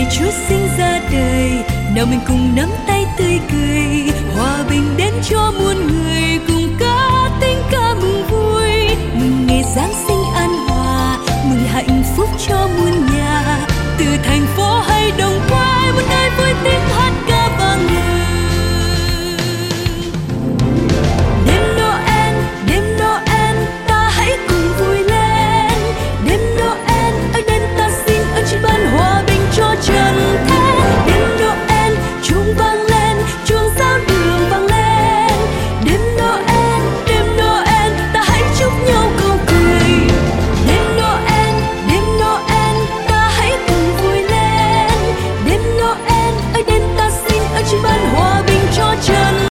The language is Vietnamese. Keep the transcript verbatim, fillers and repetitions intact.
ngày Chúa sinh ra đời, nào mình cùng nắm tay tươi cười, hòa bình đến cho muôn người cùng ca tiếng ca mừng vui. Mừng ngày Giáng sinh an hòa, mừng hạnh phúc cho muôn nhà, từ thành phố hay đồng quê một nơi vui tiếng hát.